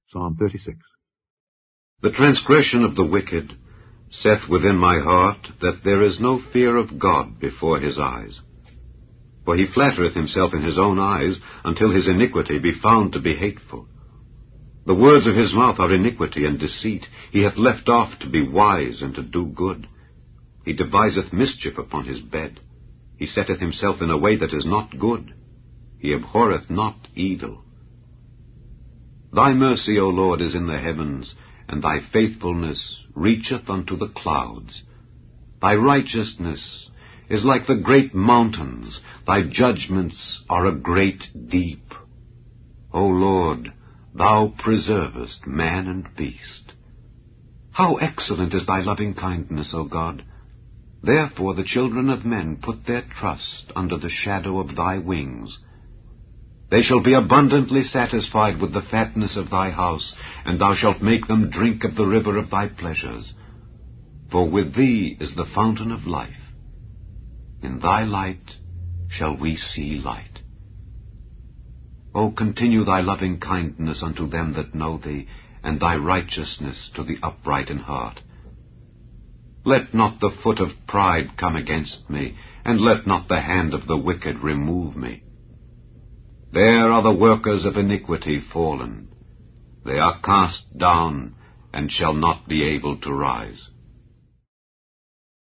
Psalm 36. The transgression of the wicked saith within my heart that there is no fear of God before his eyes. For he flattereth himself in his own eyes, until his iniquity be found to be hateful. The words of his mouth are iniquity and deceit. He hath left off to be wise and to do good. He deviseth mischief upon his bed. He setteth himself in a way that is not good. He abhorreth not evil. Thy mercy, O Lord, is in the heavens, and thy faithfulness reacheth unto the clouds. Thy righteousness is like the great mountains. Thy judgments are a great deep. O Lord, thou preservest man and beast. How excellent is thy loving kindness, O God! Therefore the children of men put their trust under the shadow of thy wings. They shall be abundantly satisfied with the fatness of thy house, and thou shalt make them drink of the river of thy pleasures. For with thee is the fountain of life. In thy light shall we see light. O continue thy loving kindness unto them that know thee, and thy righteousness to the upright in heart. Let not the foot of pride come against me, and let not the hand of the wicked remove me. There are the workers of iniquity fallen. They are cast down, and shall not be able to rise.